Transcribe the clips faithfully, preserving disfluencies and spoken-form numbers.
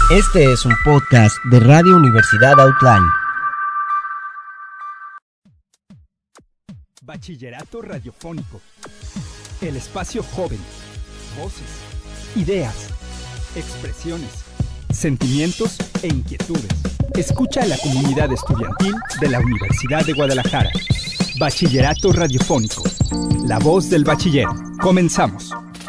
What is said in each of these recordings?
Este es un podcast de Radio Universidad Autlán. Bachillerato Radiofónico. El espacio joven. Voces, ideas, expresiones, sentimientos e inquietudes. Escucha a la comunidad estudiantil de la Universidad de Guadalajara. Bachillerato Radiofónico. La voz del bachiller. Comenzamos.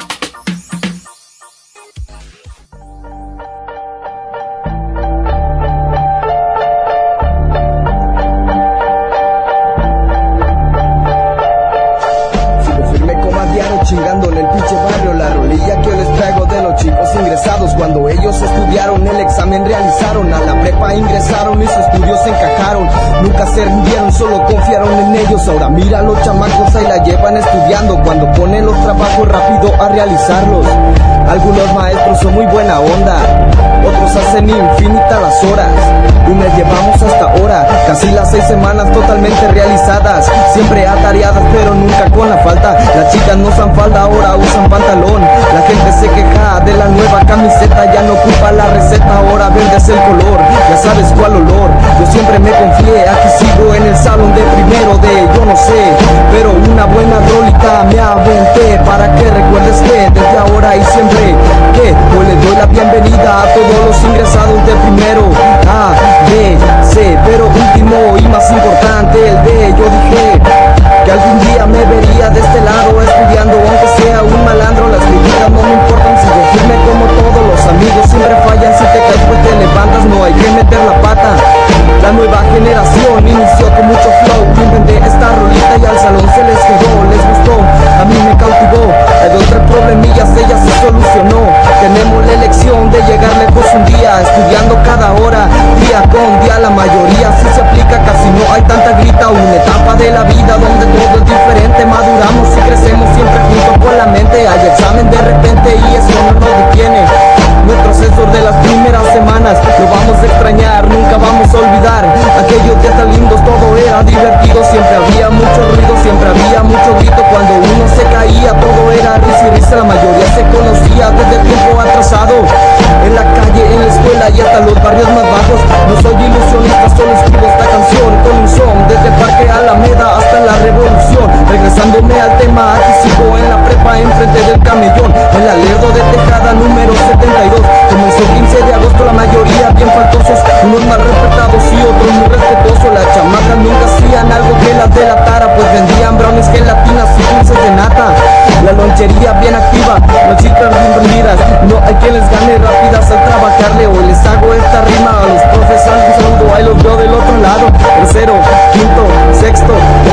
Chingando en el pinche barrio, la rolilla que yo les traigo de los chicos ingresados. Cuando ellos estudiaron, el examen realizaron, a la prepa ingresaron y sus estudios se encajaron. Nunca se rindieron, solo confiaron en ellos. Ahora mira los chamacos ahí la llevan estudiando, cuando ponen los trabajos rápido a realizarlos. Algunos maestros son muy buena onda, otros hacen infinitas las horas, y nos llevamos hasta ahora, casi las seis semanas totalmente realizadas. Siempre atareadas pero nunca con la falta. Las chicas no usan falda, ahora usan pantalón. La gente se queja de la nueva camiseta, ya no ocupa la receta, ahora vendes el color. Ya sabes cuál olor, yo siempre me confié, aquí sigo en el salón de primero de yo no sé. Pero una buena rolita me aventé, para que recuerdes que desde ahora y siempre que hoy le doy la bienvenida a todos los ingresados de primero A, B, C, pero último y más importante el D. Yo dije que algún día me vería de este lado estudiando, aunque sea un malandro. Las críticas no me importan, sigo firme como todos los amigos siempre fallan. Si te caes pues te levantas, no hay que meter la pata. La nueva generación inició con mucho flow, inventé esta rolita y al salón se les quedó, les gustó, a mí me cautivó. Hay dos tres problemillas, ella se solucionó. Tenemos la elección de llegar lejos un día, estudiando cada hora, día con día. La mayoría sí se aplica, casi no hay tanta grita. Una etapa de la vida donde todo es diferente, maduramos y crecemos siempre juntos con la mente. Hay examen de repente y eso no nos detiene. Nuestro asesor de las primeras semanas lo vamos a extrañar, nunca vamos a olvidar aquellos días tan lindos, todo era divertido. Siempre había mucho ruido, siempre había mucho grito. Cuando uno se caía todo era risa y risa. La mayoría se conocía desde tiempo atrasado, en la calle, en la escuela y hasta los barrios más bajos. No soy ilusionista, solo escribo esta canción con un son, desde el Parque Alameda hasta la Revolución. Regresándome al tema, aquí sigo en la prepa enfrente del camellón, en la Lerdo de Tejada número setenta y dos. Comenzó el quince de agosto, la mayoría bien faltosos, unos mal respetados y otros muy respetuosos. Las chamacas nunca hacían algo que las delatara, pues vendían brownies, gelatinas y dulces de nata. La lonchería bien activa, las chicas bien vendidas, no hay quien les gane rápidas al trabajarle. Hoy les hago esta rima a los profesores, un saludo, ahí los veo del otro lado. Tercero, quinto, sexto,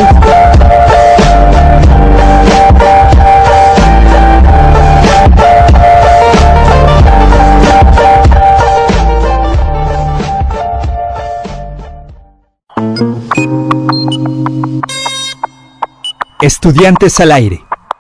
Estudiantes al aire.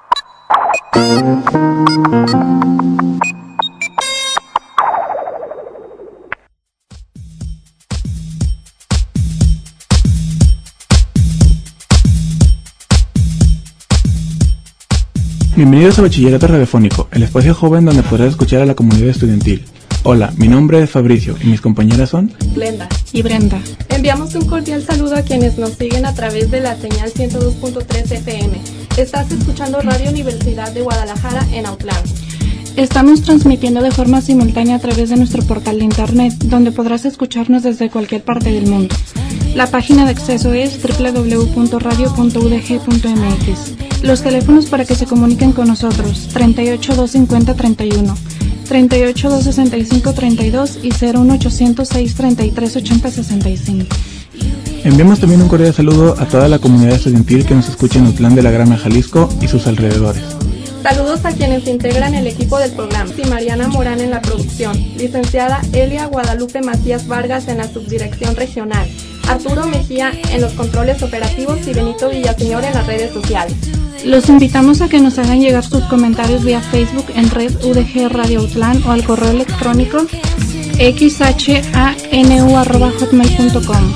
Bienvenidos a Bachillerato Radiofónico, el espacio joven donde podrás escuchar a la comunidad estudiantil. Hola, mi nombre es Fabricio y mis compañeras son Glenda y Brenda. Enviamos un cordial saludo a quienes nos siguen a través de la señal ciento dos punto tres F M. Estás escuchando Radio Universidad de Guadalajara en Autlán. Estamos transmitiendo de forma simultánea a través de nuestro portal de internet, donde podrás escucharnos desde cualquier parte del mundo. La página de acceso es doble u doble u doble u punto radio punto u d g punto m x. Los teléfonos para que se comuniquen con nosotros: treinta y ocho, doscientos cincuenta, treinta y uno, treinta y ocho, doscientos sesenta y cinco, treinta y dos y cero uno ochocientos seis, treinta y tres, ochenta, sesenta y cinco. Enviamos también un cordial saludo a toda la comunidad estudiantil que nos escucha en Autlán de la Grama, Jalisco y sus alrededores. Saludos a quienes integran el equipo del programa y Mariana Morán en la producción, licenciada Elia Guadalupe Macías Vargas en la subdirección regional, Arturo Mejía en los controles operativos y Benito Villaseñor en las redes sociales. Los invitamos a que nos hagan llegar sus comentarios vía Facebook en Red U D G Radio Autlán o al correo electrónico x h a n u arroba hotmail punto com.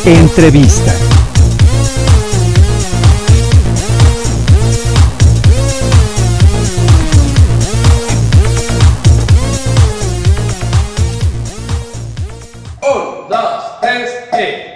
Entrevista. Un, dos, tres, y...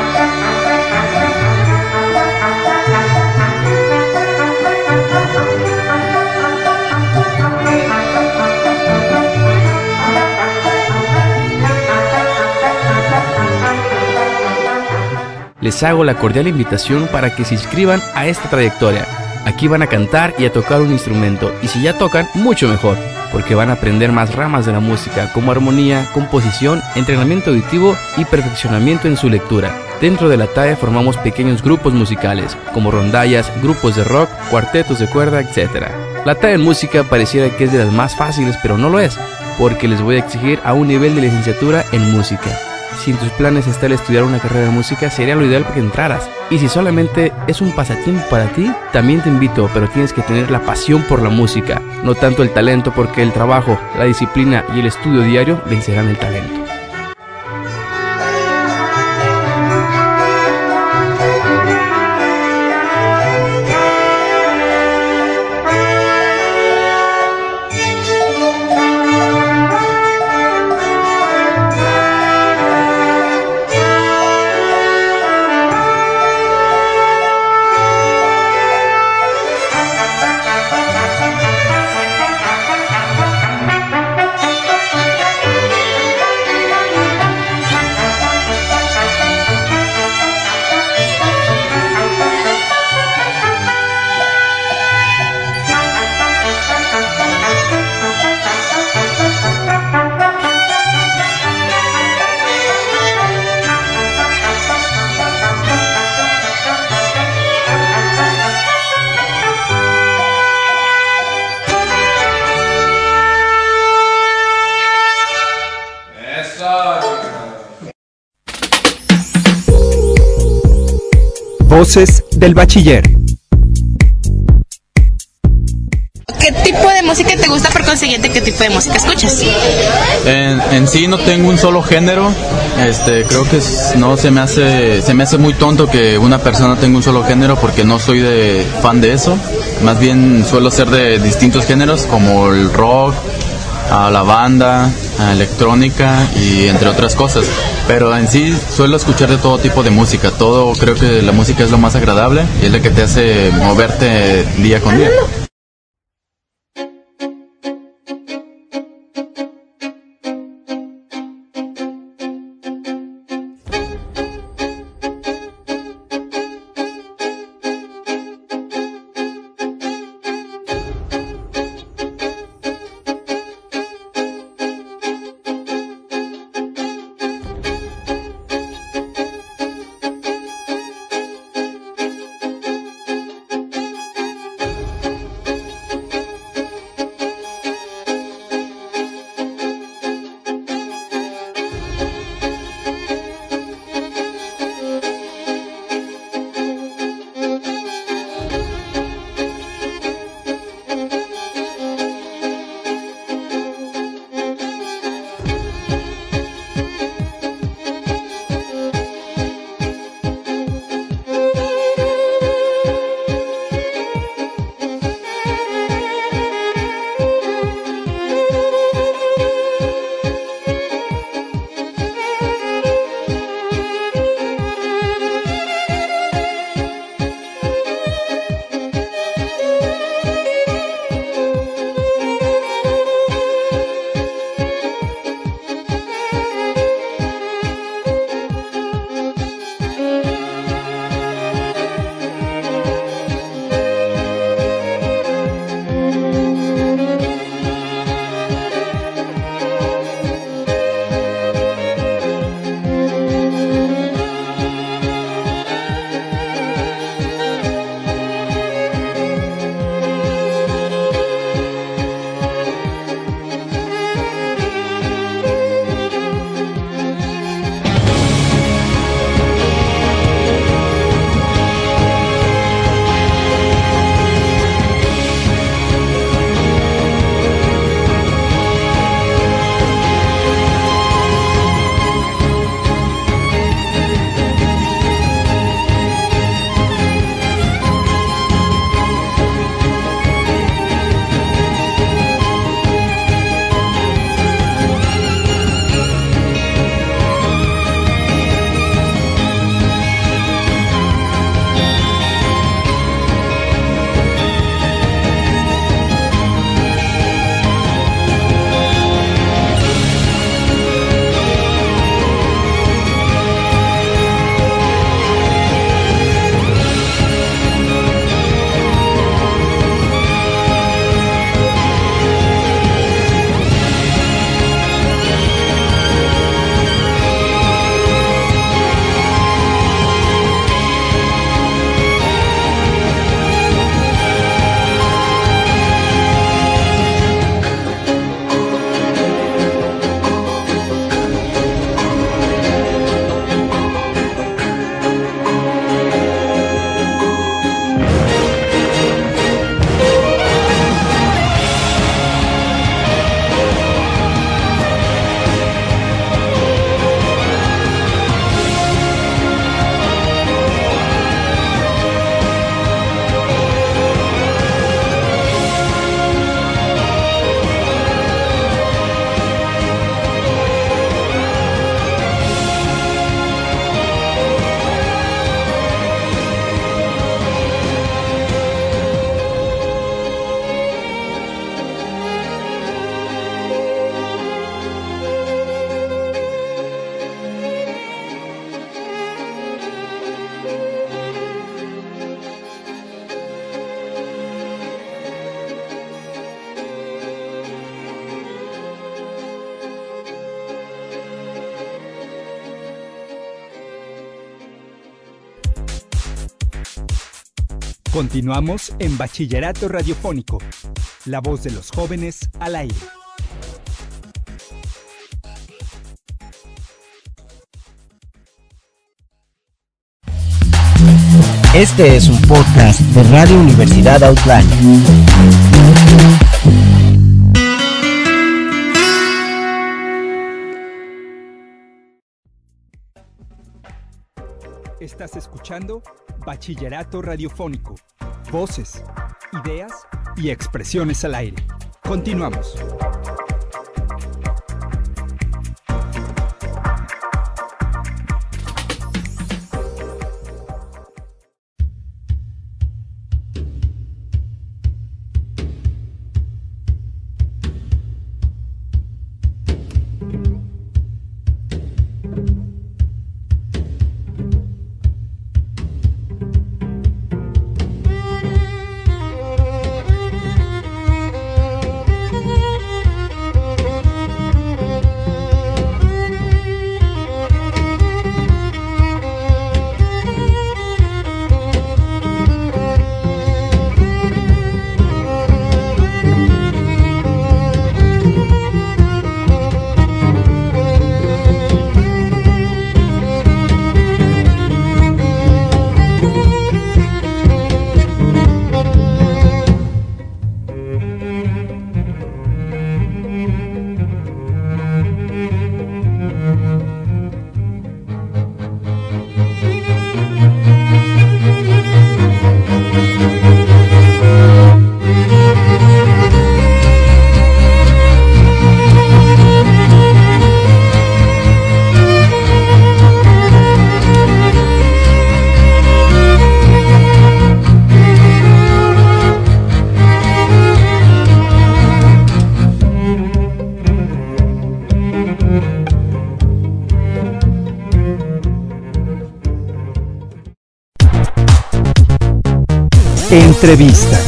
Les hago la cordial invitación para que se inscriban a esta trayectoria. Aquí van a cantar y a tocar un instrumento, y si ya tocan, mucho mejor, porque van a aprender más ramas de la música, como armonía, composición, entrenamiento auditivo y perfeccionamiento en su lectura. Dentro de la T A E formamos pequeños grupos musicales, como rondallas, grupos de rock, cuartetos de cuerda, etcétera. La T A E en música pareciera que es de las más fáciles, pero no lo es, porque les voy a exigir a un nivel de licenciatura en música. Si en tus planes está el estudiar una carrera de música, sería lo ideal para que entraras. Y si solamente es un pasatiempo para ti, también te invito, pero tienes que tener la pasión por la música, no tanto el talento, porque el trabajo, la disciplina y el estudio diario vencerán el talento. Voces del bachiller. ¿Qué tipo de música te gusta? Por consiguiente, ¿qué tipo de música escuchas? En, en sí no tengo un solo género. Este, creo que no se me hace se me hace muy tonto que una persona tenga un solo género, porque no soy de fan de eso. Más bien suelo ser de distintos géneros, como el rock, a la banda, a electrónica y entre otras cosas. Pero en sí suelo escuchar de todo tipo de música. Todo, creo que la música es lo más agradable y es la que te hace moverte día con día. Continuamos en Bachillerato Radiofónico, la voz de los jóvenes al aire. Este es un podcast de Radio Universidad Outland. Estás escuchando Bachillerato Radiofónico, voces, ideas y expresiones al aire. Continuamos. Entrevista.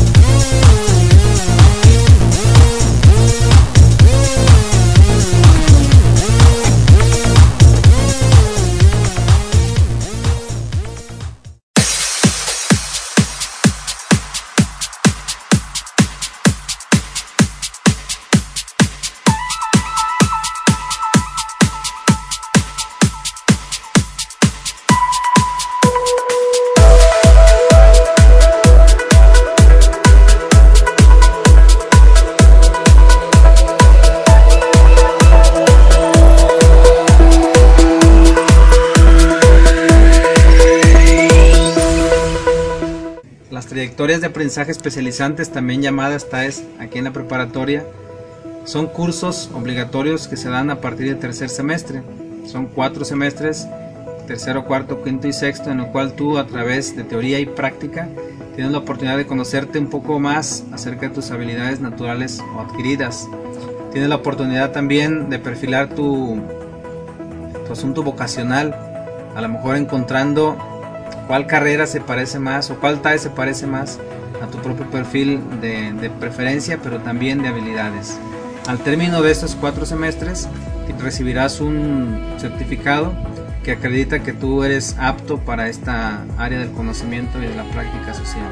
Trayectorias de aprendizaje especializantes, también llamadas T A E S aquí en la preparatoria, son cursos obligatorios que se dan a partir del tercer semestre. Son cuatro semestres, tercero, cuarto, quinto y sexto, en el cual tú, a través de teoría y práctica, tienes la oportunidad de conocerte un poco más acerca de tus habilidades naturales o adquiridas. Tienes la oportunidad también de perfilar tu, tu asunto vocacional, a lo mejor encontrando cuál carrera se parece más o cuál T A E se parece más a tu propio perfil de, de preferencia, pero también de habilidades. Al término de estos cuatro semestres recibirás un certificado que acredita que tú eres apto para esta área del conocimiento y de la práctica social.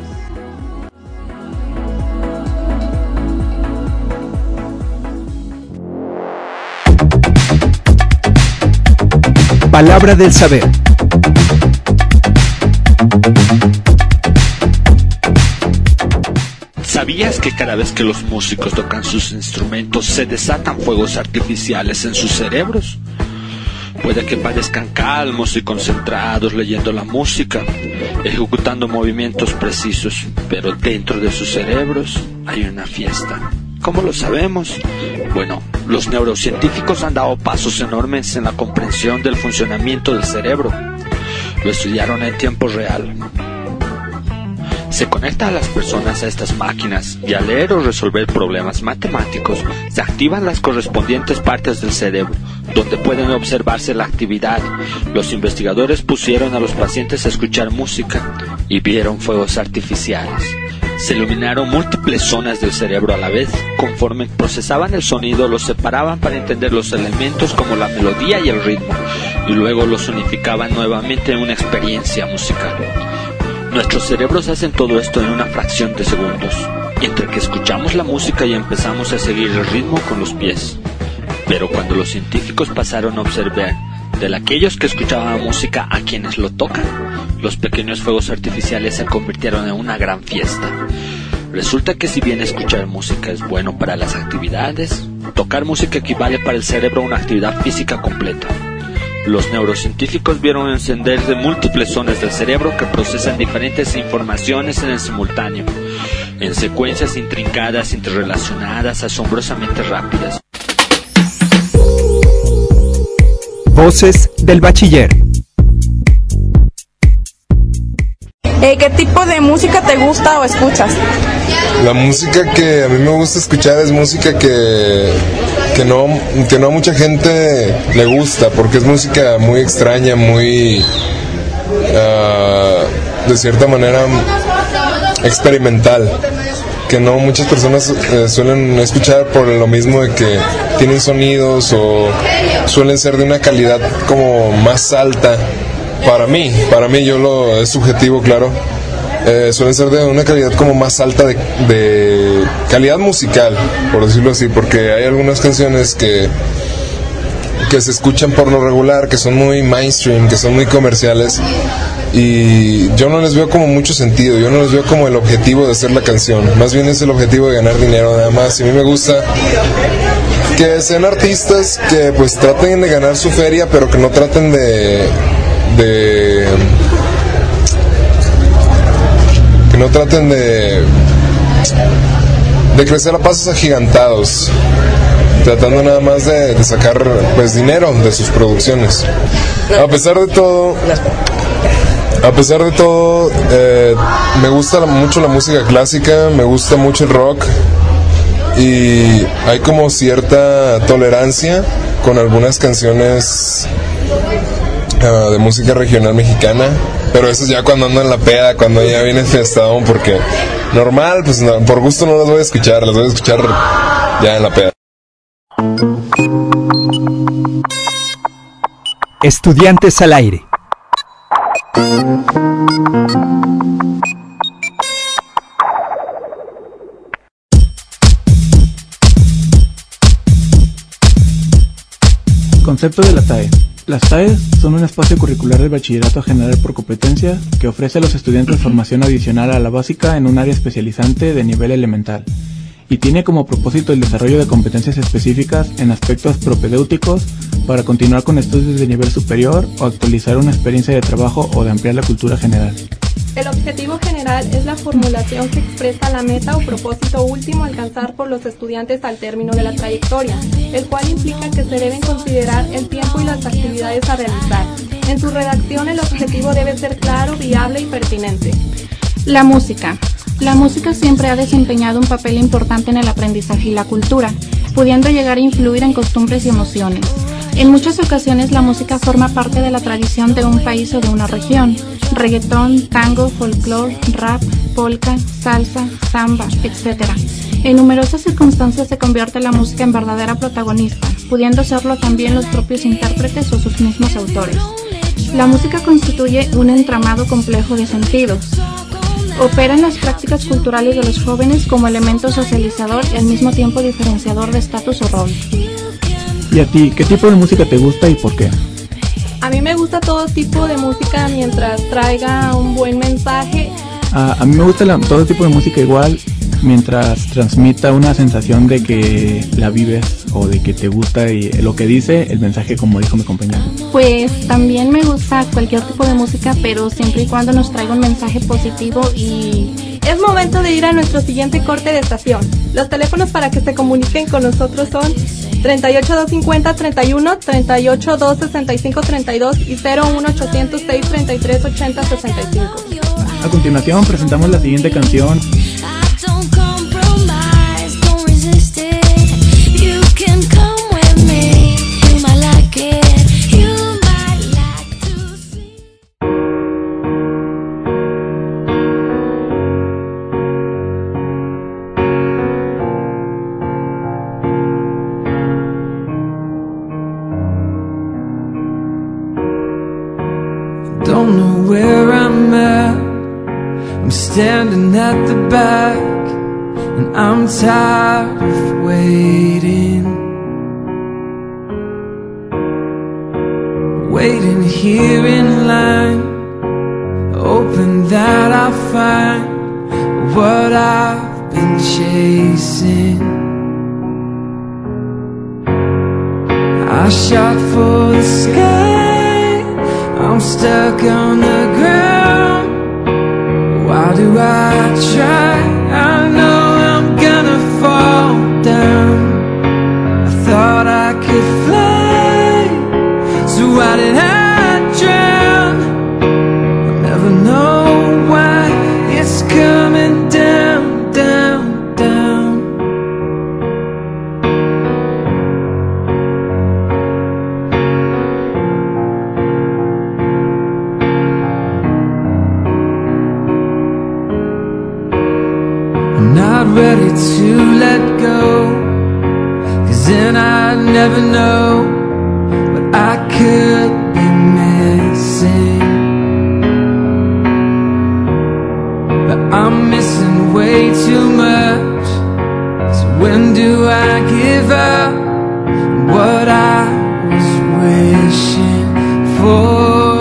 Palabra del saber. ¿Sabías que cada vez que los músicos tocan sus instrumentos se desatan fuegos artificiales en sus cerebros? Puede que parezcan calmos y concentrados leyendo la música, ejecutando movimientos precisos, pero dentro de sus cerebros hay una fiesta. ¿Cómo lo sabemos? Bueno, los neurocientíficos han dado pasos enormes en la comprensión del funcionamiento del cerebro. Lo estudiaron en tiempo real. Se conecta a las personas a estas máquinas y al leer o resolver problemas matemáticos se activan las correspondientes partes del cerebro, donde pueden observarse la actividad. Los investigadores pusieron a los pacientes a escuchar música y vieron fuegos artificiales. Se iluminaron múltiples zonas del cerebro a la vez. Conforme procesaban el sonido, los separaban para entender los elementos como la melodía y el ritmo, y luego los unificaban nuevamente en una experiencia musical. Nuestros cerebros hacen todo esto en una fracción de segundos, entre que escuchamos la música y empezamos a seguir el ritmo con los pies. Pero cuando los científicos pasaron a observar de aquellos que escuchaban música a quienes lo tocan, los pequeños fuegos artificiales se convirtieron en una gran fiesta. Resulta que si bien escuchar música es bueno para las actividades, tocar música equivale para el cerebro a una actividad física completa. Los neurocientíficos vieron encenderse múltiples zonas del cerebro que procesan diferentes informaciones en el simultáneo, en secuencias intrincadas, interrelacionadas, asombrosamente rápidas. Voces del bachiller. Eh, ¿Qué tipo de música te gusta o escuchas? La música que a mí me gusta escuchar es música que, que, no, que no a mucha gente le gusta, porque es música muy extraña, muy, uh, de cierta manera, experimental, que no muchas personas eh, suelen escuchar por lo mismo de que tienen sonidos o suelen ser de una calidad como más alta. Para mí, para mí, yo lo, es subjetivo, claro, eh, suelen ser de una calidad como más alta de, de calidad musical, por decirlo así, porque hay algunas canciones que, que se escuchan por lo regular, que son muy mainstream, que son muy comerciales, y yo no les veo como mucho sentido, yo no les veo como el objetivo de hacer la canción, más bien es el objetivo de ganar dinero nada más. Y a mí me gusta que sean artistas que pues traten de ganar su feria, pero que no traten de... de que no traten de de crecer a pasos agigantados, tratando nada más de, de sacar pues dinero de sus producciones. A pesar de todo a pesar de todo eh, me gusta mucho la música clásica, me gusta mucho el rock, y hay como cierta tolerancia con algunas canciones Uh, de música regional mexicana, pero eso es ya cuando ando en la peda, cuando ya viene fiestado, porque normal, pues no, por gusto no las voy a escuchar, las voy a escuchar ya en la peda. Estudiantes al aire. Concepto de la T A E. Las T A Es son un espacio curricular del Bachillerato General por Competencia que ofrece a los estudiantes formación adicional a la básica en un área especializante de nivel elemental, y tiene como propósito el desarrollo de competencias específicas en aspectos propedéuticos para continuar con estudios de nivel superior o actualizar una experiencia de trabajo o de ampliar la cultura general. El objetivo general es la formulación que expresa la meta o propósito último a alcanzar por los estudiantes al término de la trayectoria, el cual implica que se deben considerar el tiempo y las actividades a realizar. En su redacción el objetivo debe ser claro, viable y pertinente. La música. La música siempre ha desempeñado un papel importante en el aprendizaje y la cultura, pudiendo llegar a influir en costumbres y emociones. En muchas ocasiones la música forma parte de la tradición de un país o de una región. Reggaetón, tango, folclore, rap, polka, salsa, samba, etcétera. En numerosas circunstancias se convierte la música en verdadera protagonista, pudiendo serlo también los propios intérpretes o sus mismos autores. La música constituye un entramado complejo de sentidos. Opera en las prácticas culturales de los jóvenes como elemento socializador y al mismo tiempo diferenciador de estatus o rol. ¿Y a ti, qué tipo de música te gusta y por qué? A mí me gusta todo tipo de música mientras traiga un buen mensaje. A, a mí me gusta la, todo tipo de música igual, mientras transmita una sensación de que la vives o de que te gusta y lo que dice el mensaje, como dijo mi compañero. Pues también me gusta cualquier tipo de música, pero siempre y cuando nos traiga un mensaje positivo. Y es momento de ir a nuestro siguiente corte de estación. Los teléfonos para que se comuniquen con nosotros son treinta y ocho, doscientos cincuenta, treinta y uno, treinta y ocho, doscientos sesenta y cinco, treinta y dos y cero uno, ochocientos seis, treinta y tres, ochenta, sesenta y cinco. A continuación presentamos la siguiente canción. Don't know where I'm at, I'm standing at the back, and I'm tired of waiting, waiting here in line, hoping that I'll find what I've been chasing. I shot for the sky, I'm stuck on the ground. Why do I try? I know I'm gonna fall down. I thought I could fly, so why did I drown? I'll never know why it's coming down, down, down. I'm not ready to let go, 'cause then I'd never know what I could be missing. But I'm missing way too much, so when do I give up what I was wishing for?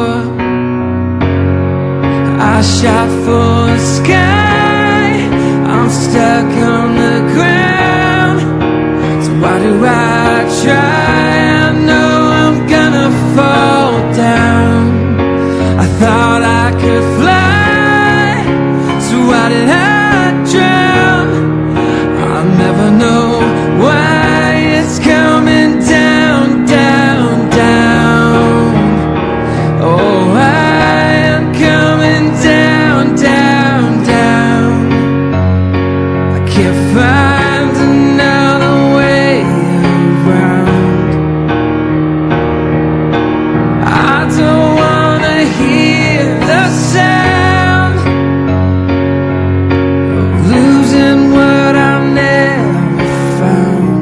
I shot for the sky, I'm stuck on the ground. So why do I try? I know I'm gonna fall down. I thought I could fly, so why did I drown? I'll never know why it's coming down, down, down. Oh, I am coming down, down, down. I can't find another way around. I don't wanna hear the sound of losing what I've never found.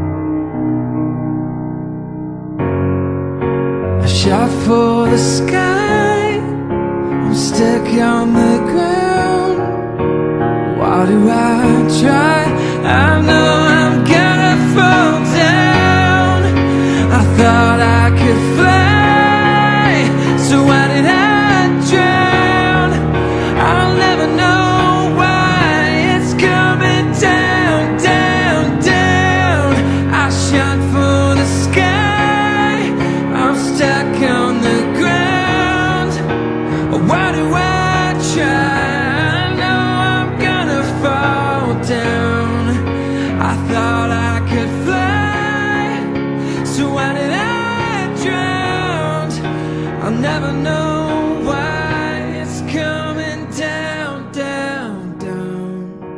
I shot for the sky, I'm stuck on the ground. Why do I try? I know I'm gonna fall down. I thought I could fly, so why did I drown? I'll never know why it's coming down, down, down. I shot for the sky, I'm stuck on the ground. Why do I try? I know I'm gonna fall down. I thought I could fly, so why did I drown? I'll never know why it's coming down, down, down.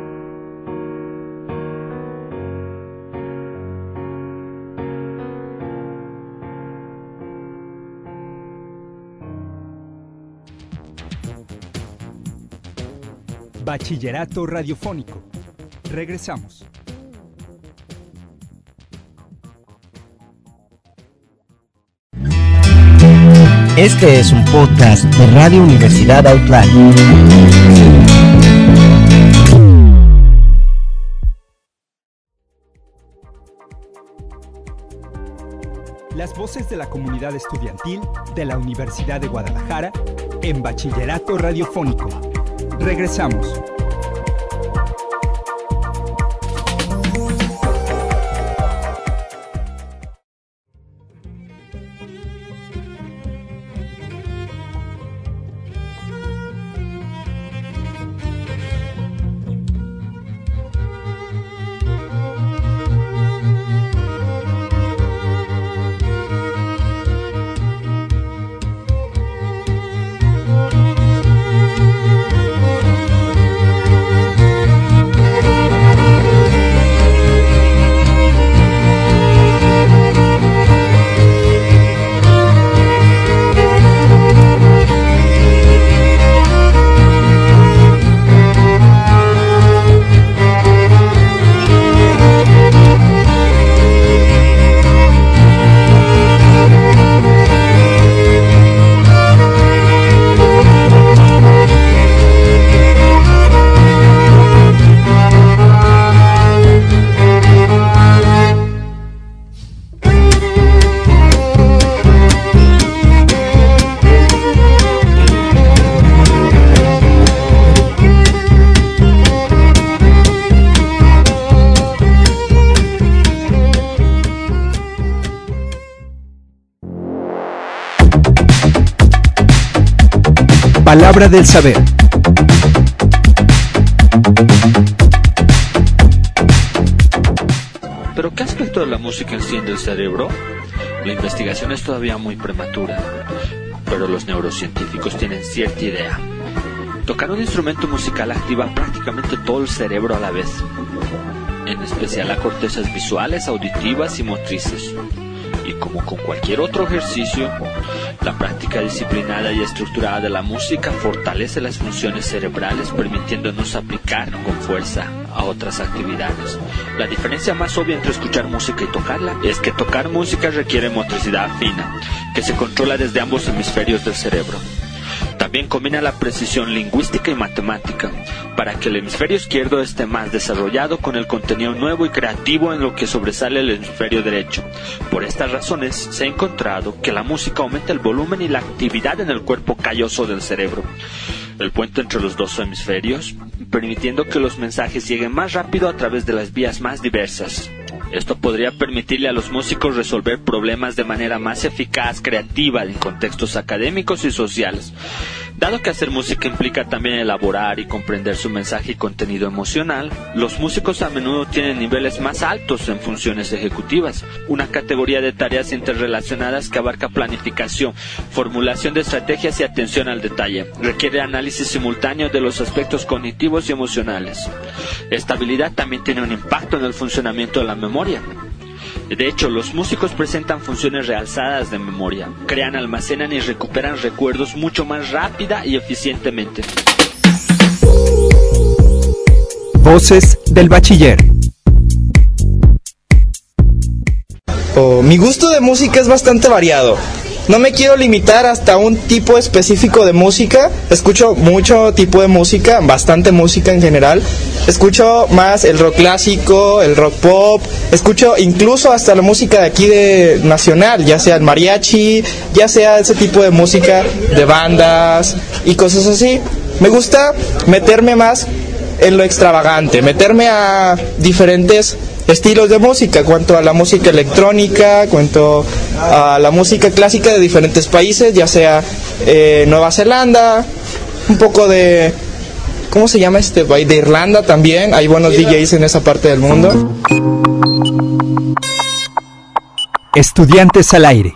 Bachillerato radiofónico. Regresamos. Este es un podcast de Radio Universidad Outland. Las voces de la comunidad estudiantil de la Universidad de Guadalajara en Bachillerato radiofónico. Regresamos. Palabra del saber. ¿Pero qué aspecto de la música enciende el cerebro? La investigación es todavía muy prematura, pero los neurocientíficos tienen cierta idea. Tocar un instrumento musical activa prácticamente todo el cerebro a la vez, en especial las cortezas visuales, auditivas y motrices. Y como con cualquier otro ejercicio, la práctica disciplinada y estructurada de la música fortalece las funciones cerebrales, permitiéndonos aplicar con fuerza a otras actividades. La diferencia más obvia entre escuchar música y tocarla es que tocar música requiere motricidad fina, que se controla desde ambos hemisferios del cerebro. También combina la precisión lingüística y matemática, para que el hemisferio izquierdo esté más desarrollado con el contenido nuevo y creativo en lo que sobresale el hemisferio derecho. Por estas razones, se ha encontrado que la música aumenta el volumen y la actividad en el cuerpo calloso del cerebro, el puente entre los dos hemisferios, permitiendo que los mensajes lleguen más rápido a través de las vías más diversas. Esto podría permitirle a los músicos resolver problemas de manera más eficaz, creativa, en contextos académicos y sociales. Dado que hacer música implica también elaborar y comprender su mensaje y contenido emocional, los músicos a menudo tienen niveles más altos en funciones ejecutivas, una categoría de tareas interrelacionadas que abarca planificación, formulación de estrategias y atención al detalle. Requiere análisis simultáneo de los aspectos cognitivos y emocionales. Esta habilidad también tiene un impacto en el funcionamiento de la memoria. De hecho, los músicos presentan funciones realzadas de memoria, crean, almacenan y recuperan recuerdos mucho más rápida y eficientemente. Voces del bachiller. Oh, mi gusto de música es bastante variado. No me quiero limitar hasta un tipo específico de música. Escucho mucho tipo de música, bastante música en general. Escucho más el rock clásico, el rock pop. Escucho incluso hasta la música de aquí de nacional, ya sea el mariachi, ya sea ese tipo de música de bandas y cosas así. Me gusta meterme más en lo extravagante, meterme a diferentes estilos de música, cuanto a la música electrónica, cuanto a la música clásica de diferentes países, ya sea eh, Nueva Zelanda, un poco de, ¿cómo se llama este país? De Irlanda también, hay buenos D Js en esa parte del mundo. Estudiantes al aire.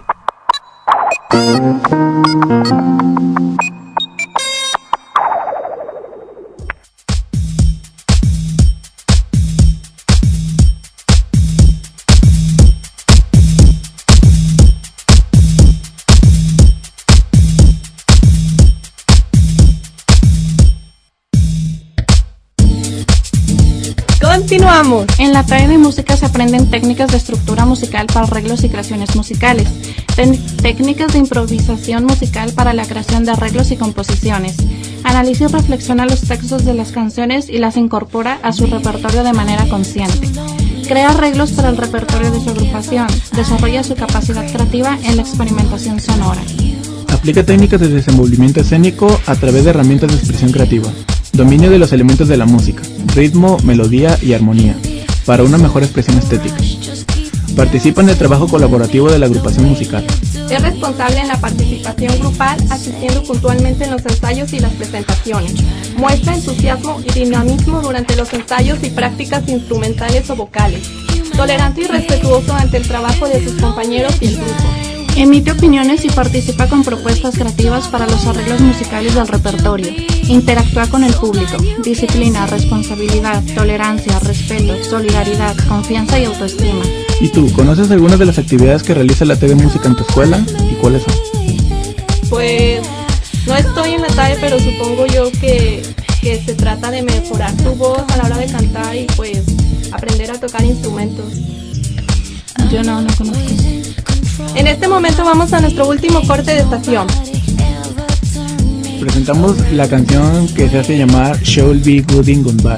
Continuamos. En la T A E de música se aprenden técnicas de estructura musical para arreglos y creaciones musicales, técnicas de improvisación musical para la creación de arreglos y composiciones. Analiza y reflexiona los textos de las canciones y las incorpora a su repertorio de manera consciente. Crea arreglos para el repertorio de su agrupación. Desarrolla su capacidad creativa en la experimentación sonora. Aplica técnicas de desenvolvimiento escénico a través de herramientas de expresión creativa. Dominio de los elementos de la música, ritmo, melodía y armonía, para una mejor expresión estética. Participa en el trabajo colaborativo de la agrupación musical. Es responsable en la participación grupal, asistiendo puntualmente en los ensayos y las presentaciones. Muestra entusiasmo y dinamismo durante los ensayos y prácticas instrumentales o vocales. Tolerante y respetuoso ante el trabajo de sus compañeros y el grupo. Emite opiniones y participa con propuestas creativas para los arreglos musicales del repertorio. Interactúa con el público. Disciplina, responsabilidad, tolerancia, respeto, solidaridad, confianza y autoestima. ¿Y tú, conoces algunas de las actividades que realiza la T A E de música en tu escuela? ¿Y cuáles son? Pues no estoy en la T A E, pero supongo yo que, que se trata de mejorar tu voz a la hora de cantar y pues aprender a tocar instrumentos. Yo no, no conozco. En este momento vamos a nuestro último corte de estación. Presentamos la canción que se hace llamar She'll Be Good in Goodbye.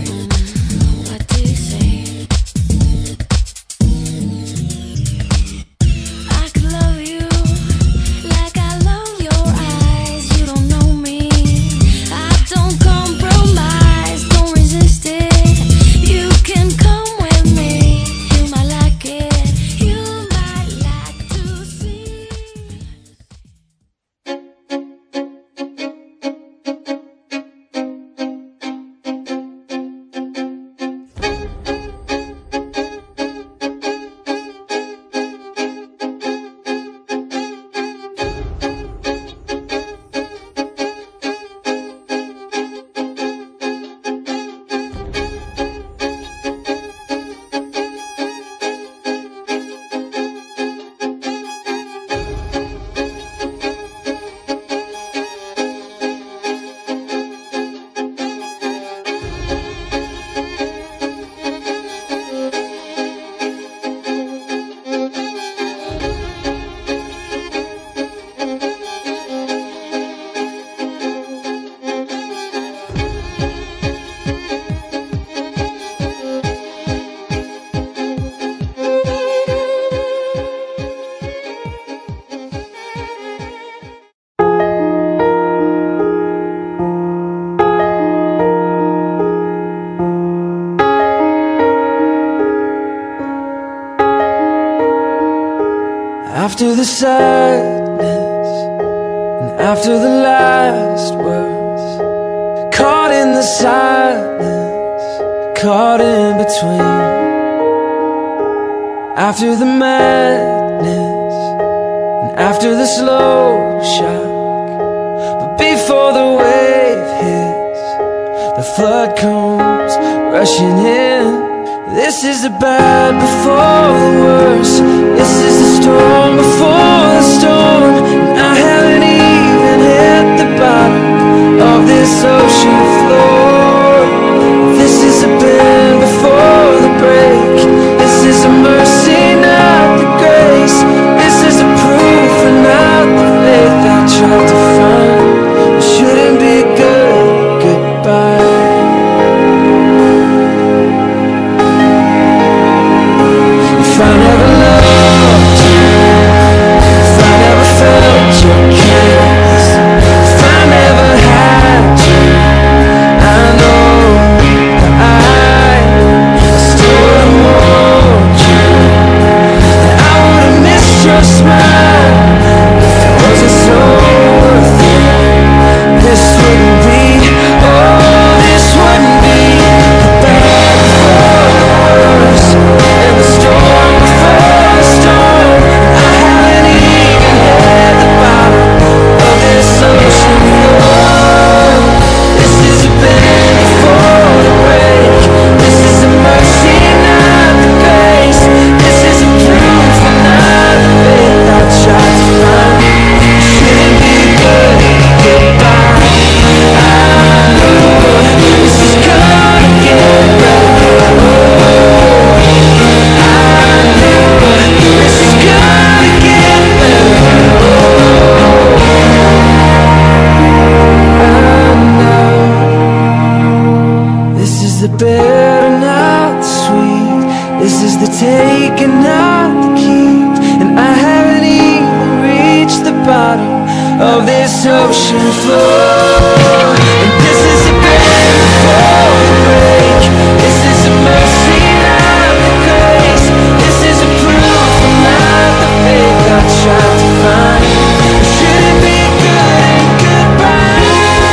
After the sadness and after the last words, caught in the silence, caught in between. After the madness and after the slow shock, but before the wave hits, the flood comes rushing in. This is the bad before the worst. This is the storm before the storm. And I haven't even hit the bottom of this ocean floor. This is the bend before the break. This is a mercy, not the grace. This is the proof and not the faith I tried to find. It shouldn't be good goodbye. If I never loved you, if I never felt your kiss, if I never had you, I know that I, I still would've mourned you, that I would've missed your smile if it wasn't so worth it. This wouldn't be, oh, this wouldn't be the bad before the worst, and the storm before the storm. I haven't even hit the bottom of this ocean floor. This is a bend before the break. This is a mercy, not the grace. This is a proof and not the faith I tried to find. Shouldn't be good goodbye. I know this is gonna get better. I know this is gonna get better. I know this is the bitter, not the sweet. This is the taking, not the keep. And I haven't even reached the bottom of this ocean floor. And this is a bend before the break. This is a mercy, not the grace. This is a proof and not the faith I tried to find. Shouldn't be good and goodbye.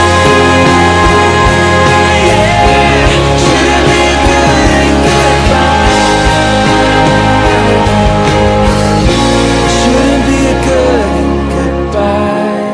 Yeah, shouldn't be good and goodbye. Shouldn't be good and goodbye.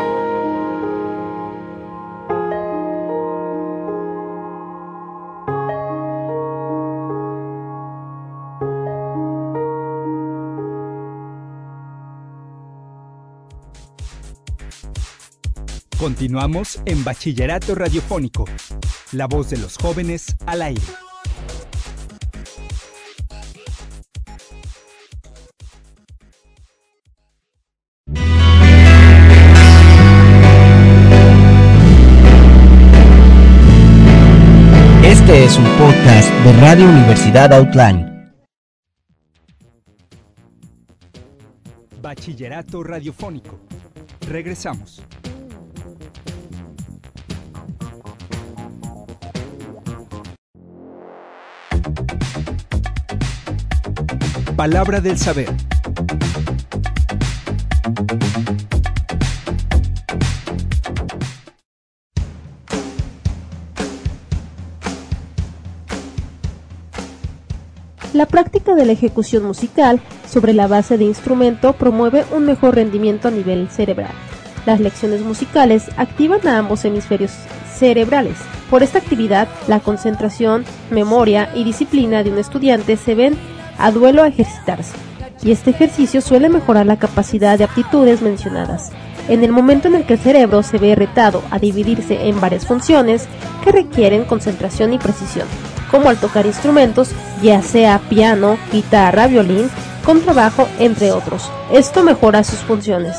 Continuamos en Bachillerato Radiofónico, la voz de los jóvenes al aire. Este es un podcast de Radio Universidad Outline. Bachillerato Radiofónico. Regresamos. Palabra del saber. La práctica de la ejecución musical sobre la base de instrumento promueve un mejor rendimiento a nivel cerebral. Las lecciones musicales activan a ambos hemisferios cerebrales. Por esta actividad, la concentración, memoria y disciplina de un estudiante se ven a duelo a ejercitarse, y este ejercicio suele mejorar la capacidad de aptitudes mencionadas. En el momento en el que el cerebro se ve retado a dividirse en varias funciones que requieren concentración y precisión, como al tocar instrumentos, ya sea piano, guitarra, violín, contrabajo, entre otros. Esto mejora sus funciones.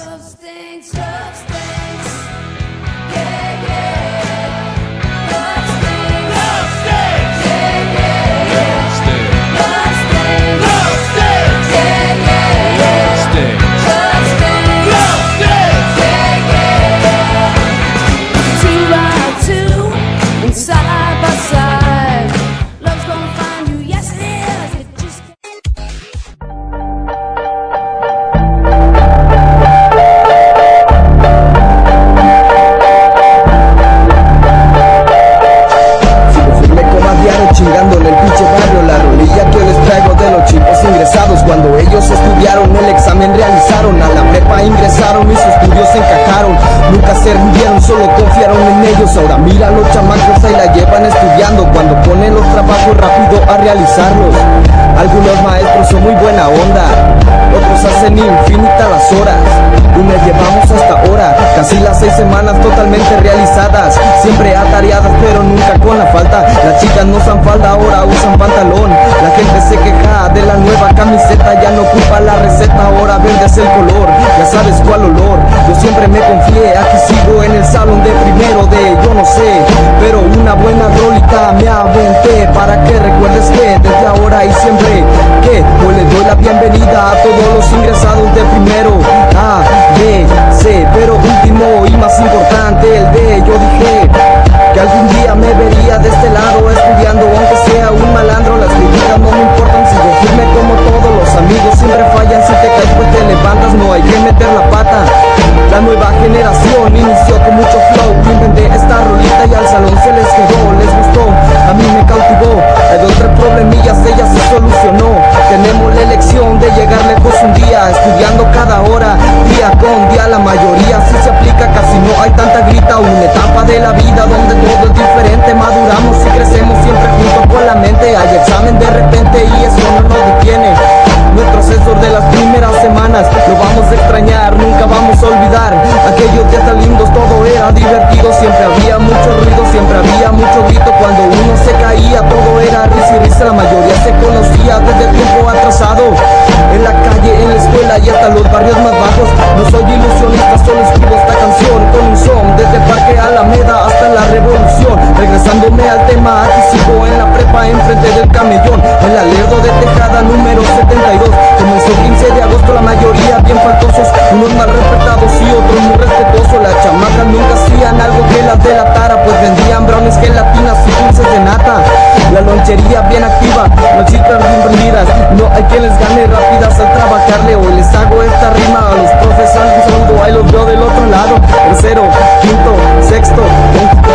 encajaron. Nunca se rindieron, solo confiaron en ellos. Ahora mira los chamacos ahí la llevan estudiando, cuando ponen los trabajos rápido a realizarlos. Algunos maestros son muy buena onda, otros hacen infinitas las horas. Y me llevamos hasta ahora, casi las seis semanas totalmente realizadas. Siempre atareadas pero nunca con la falta. Las chicas no usan falda, ahora usan pantalón. La gente se queja de la nueva camiseta, ya no ocupa la receta, ahora verde es el color. Ya sabes cuál olor, yo siempre me confié, aquí sigo en el salón de primero de yo no sé. Pero una buena rolita me aventé, para que recuerdes que desde ahora y siempre que hoy le doy la bienvenida a todos los ingresados de primero A, B, C, pero último y más importante el D. Yo dije que algún día me vería de este lado estudiando, aunque sea un malandro. Las críticas no me importan, sigo firme como todos los amigos. Siempre fallan, si te caes pues te levantas, no hay que meter la pata. La nueva generación inició con mucho flow. Inventé esta rolita y al salón se les quedó, les gustó, a mí me cautivó. Hay dos tres problemillas, ella se solucionó. Tenemos la elección de llegar lejos un día, estudiando cada hora, día con día. La mayoría sí se aplica, casi no hay tanta grita. Una etapa de la vida donde todo es diferente, maduramos y crecemos siempre juntos con la mente. Hay examen de repente y eso no nos detiene. Nuestro asesor de las primeras semanas lo vamos a extrañar, nunca vamos a olvidar aquellos días tan lindos, todo era divertido. Siempre había mucho ruido, siempre había mucho grito. Cuando uno se caía todo era risa y risa. La mayoría se conocía desde tiempo atrasado, en la calle, en la escuela y hasta los barrios más bajos. No soy ilusionista, solo escribo esta canción con un son, desde Parque Alameda hasta la Revolución. Regresándome al tema, aquí sigo en la prepa enfrente del camellón, en la Lerdo de Tejada número setenta y dos. Comenzó quince de agosto, la mayoría bien faltosos, unos mal respetados y otros muy respetuosos. Las chamacas nunca hacían algo que las delatara, pues vendían brownies, gelatinas y dulces de nata. La lonchería bien activa, las chicas bien prendidas, no hay quien les gane rápidas al trabajarle. Hoy les hago esta rima a los profesores, un saludo, ahí los veo del otro lado. Tercero, quinto, sexto, quinto.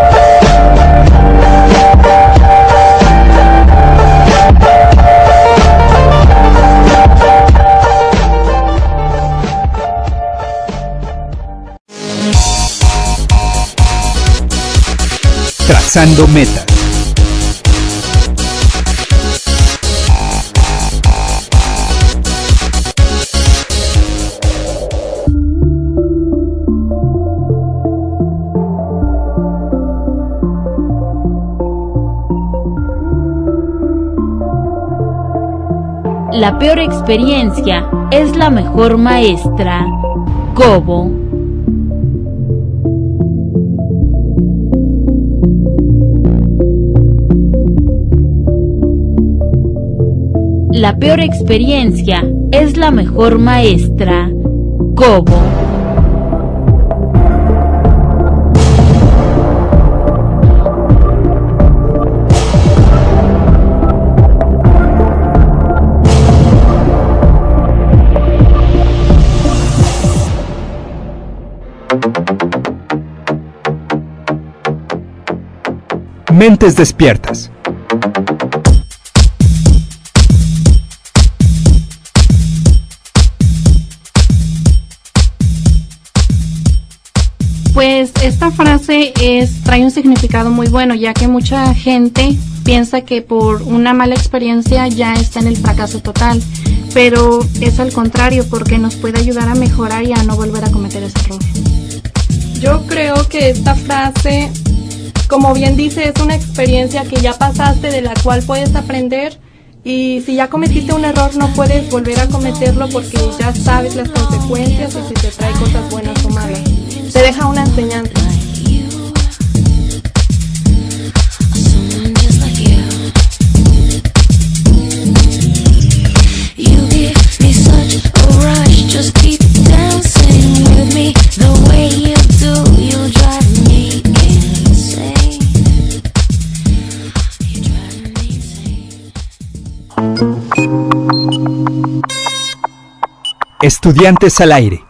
Trazando metas. La peor experiencia es la mejor maestra. Cobo. La peor experiencia es la mejor maestra. Cobo. Mentes despiertas. Pues esta frase es, trae un significado muy bueno, ya que mucha gente piensa que por una mala experiencia ya está en el fracaso total, pero es al contrario, porque nos puede ayudar a mejorar y a no volver a cometer ese error. Yo creo que esta frase, como bien dice, es una experiencia que ya pasaste, de la cual puedes aprender, y si ya cometiste un error no puedes volver a cometerlo porque ya sabes las consecuencias y si te trae cosas buenas o malas. Te deja una enseñanza. Estudiantes al aire.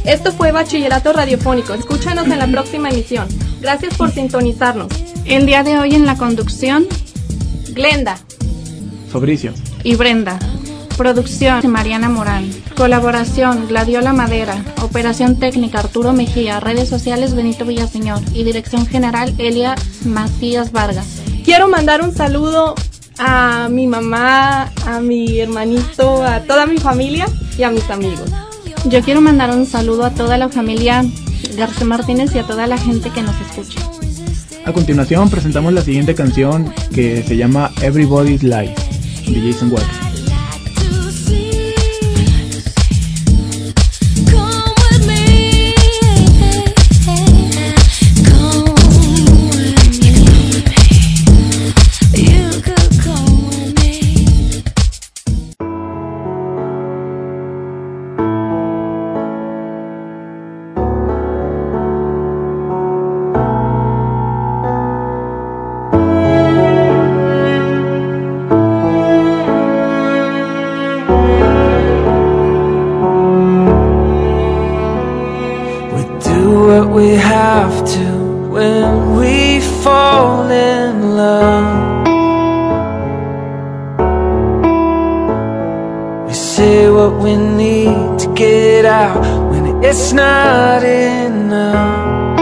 Esto fue Bachillerato Radiofónico. Escúchanos en la próxima emisión. Gracias por sintonizarnos. El día de hoy en la conducción, Glenda, Fabricio y Brenda. Producción, Mariana Morán. Colaboración, Gladiola Madera. Operación técnica, Arturo Mejía. Redes sociales, Benito Villaseñor. Y dirección general, Elia Macías Vargas. Quiero mandar un saludo a mi mamá, a mi hermanito, a toda mi familia y a mis amigos. Yo quiero mandar un saludo a toda la familia García Martínez y a toda la gente que nos escucha. A continuación presentamos la siguiente canción que se llama Everybody's Life de Jason Watts. It's not enough.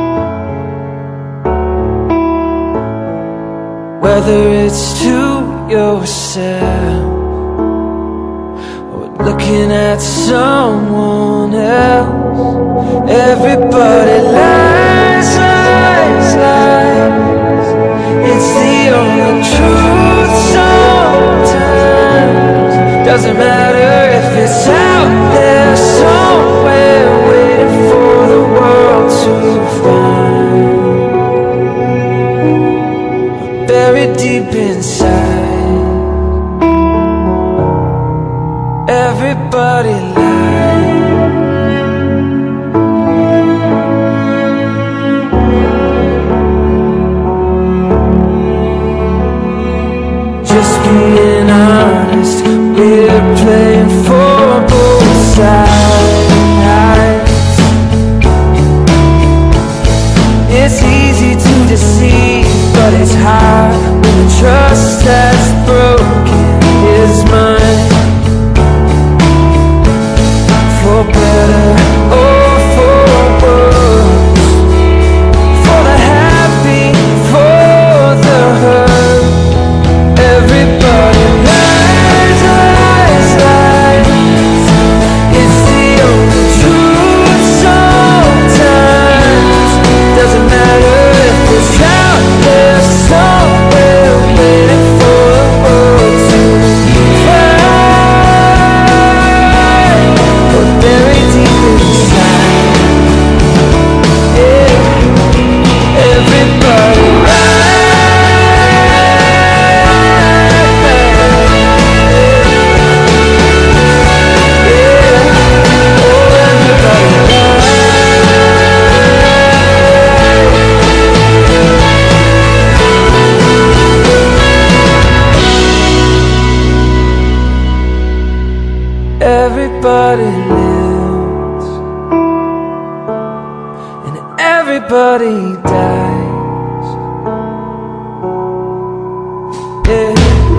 Whether it's to yourself or looking at someone else, everybody lies, lies, lies. It's the only truth sometimes. Doesn't matter if it's out there somewhere waiting for the world to find. Buried deep inside, everybody lies. Just being honest, we're playing for both sides. It's easy to deceive, but it's hard when the trust that's broken is mine. For better or for worse, for the happy, for the hurt, everybody lies, lies, lies. It's the only truth sometimes. Doesn't matter if it's out there somewhere waiting for the world to find. But buried deep inside, yeah, everybody everybody lives and everybody dies. Yeah.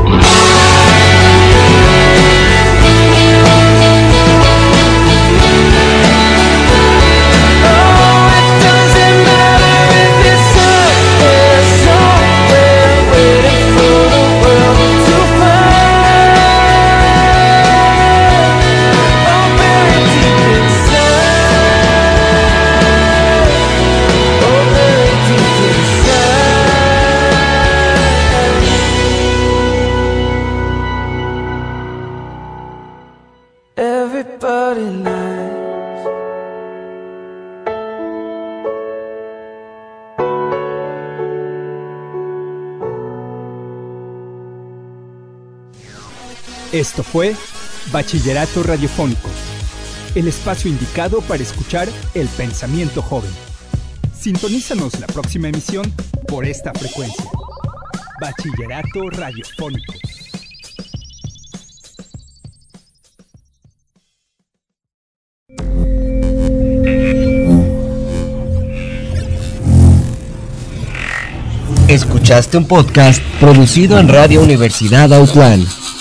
Everybody lies. Esto fue Bachillerato Radiofónico, el espacio indicado para escuchar el pensamiento joven. Sintonízanos la próxima emisión por esta frecuencia. Bachillerato Radiofónico. Escuchaste un podcast producido en Radio Universidad Autlán.